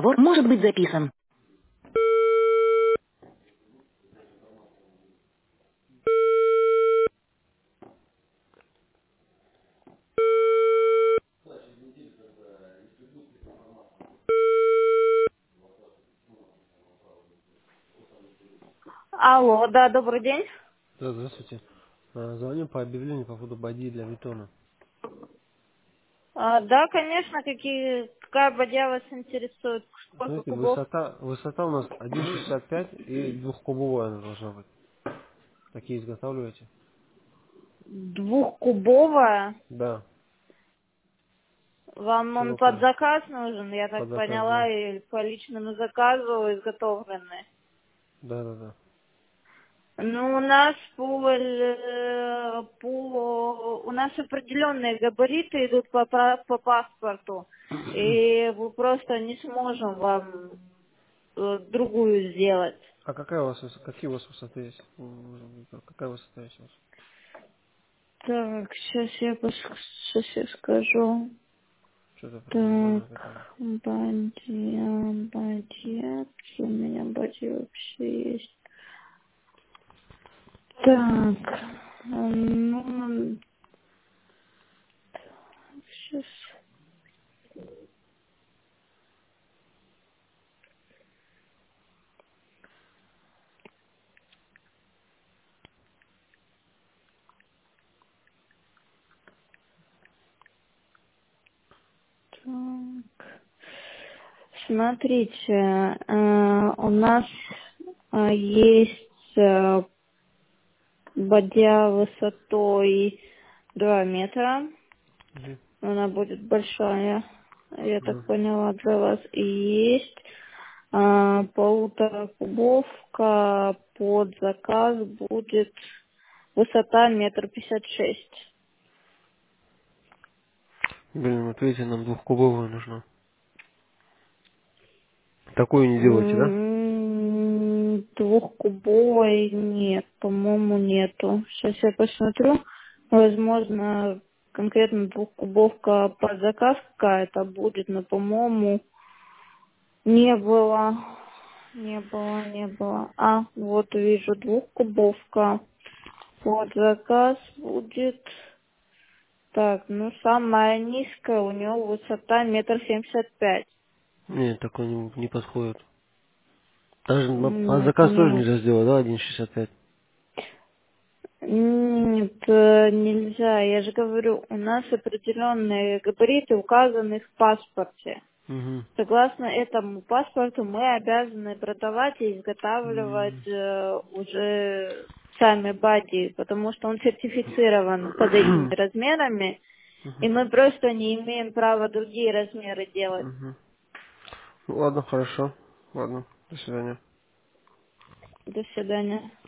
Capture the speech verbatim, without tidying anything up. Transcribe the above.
разговор может быть записан. Алло, да, добрый день. Да, здравствуйте. А, Звоню по объявлению по поводу бадьи для Витона. А, да, конечно, какие, какая бадья вас интересует? Сколько Смотрите, кубов? высота, высота у нас один шестьдесят пять и двухкубовая она должна быть. Такие изготавливаете? Двухкубовая. Да, Вам он под широкая, заказ нужен, я под так заказ, поняла, да. и по личному заказу изготовленный. Да, да, да. Ну, у нас по, э, по у нас определенные габариты идут по, па- по паспорту, и мы просто не сможем вам э, другую сделать. А какая у вас, выс- какие у вас высоты есть? М, Какая высота есть у вас? Так, сейчас я, пос- сейчас я скажу. Что-то Так, противоположное какая-то. бадья, бадья, у меня бадья вообще есть. Так, ну, сейчас. Так. Смотрите, э, у нас э, есть э, бадья высотой два метра. Мгм. Она будет большая, я так Мгм. поняла, для вас. И есть э, полутора кубовка под заказ будет высота метр пятьдесят шесть. Блин, вот видите, нам двухкубовую нужно. Такую не делаете, да? М, Двухкубовой нет, по-моему, нету. Сейчас я посмотрю. Возможно, конкретно двухкубовка под заказ какая-то будет, но, по-моему, не было. Не было, не было. А, вот вижу, двухкубовка. Под заказ будет... Так, ну, самая низкая у него высота метр семьдесят пять. Нет, такой не, не подходит. Даже на- по Нет, заказ тоже нет. нельзя сделать, да, один шестьдесят пять. Нет, э, нельзя. Я же говорю, у нас определенные габариты указаны в паспорте. Угу. Согласно этому паспорту мы обязаны продавать и изготавливать э, уже сами бади, потому что он сертифицирован под этими размерами, и мы просто не имеем права другие размеры делать. Угу. Ладно, хорошо. Ладно, до свидания. До свидания.